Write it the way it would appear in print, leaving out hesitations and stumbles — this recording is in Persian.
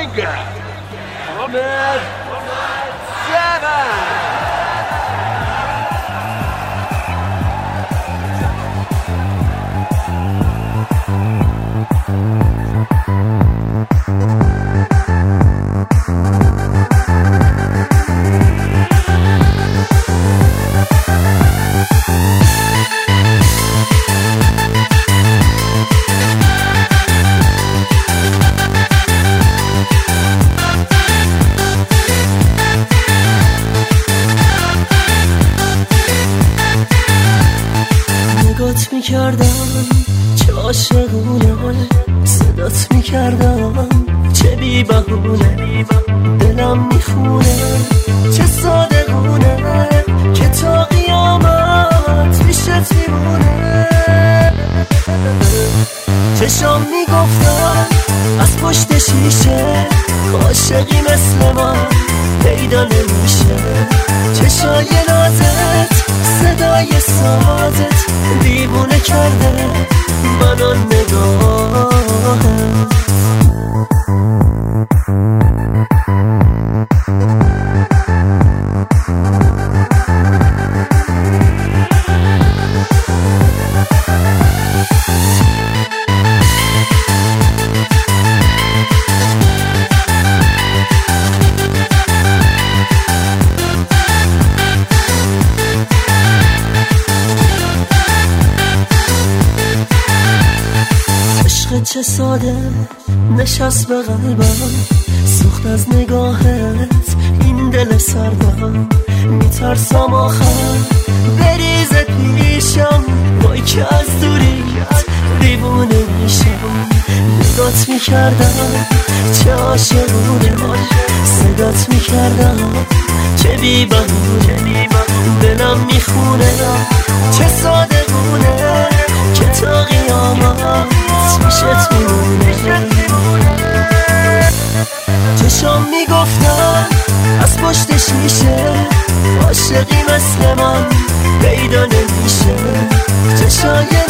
Finger. Ahmed Seven. نگات میکردم چه عاشقونه، صدات میکردم چه بی بهونه، دلم میخونه چه صادقونه که تا قیامت پیشت میمونه. چشام میگفتم از پشت شیشه عاشقی مثل من پیدا نمیشه. چشای نازت صدای سازت دیوونه کرده منو نگاهم. چه ساده نشست به قلبم، سوخت از نگاهت این دل سردم. میترسم آخر بریز پیشم، وای که از دوریت دیوونه میشم. نگات میکردم چه عاشقونه، صدات میکردم چه بی بهونه، دلم میخونه چه صادقونه که تا قیامت پیشت میمونه. چشام میگفتم از پشت شیشه عاشقی مثل من پیدا نمیشه. چشای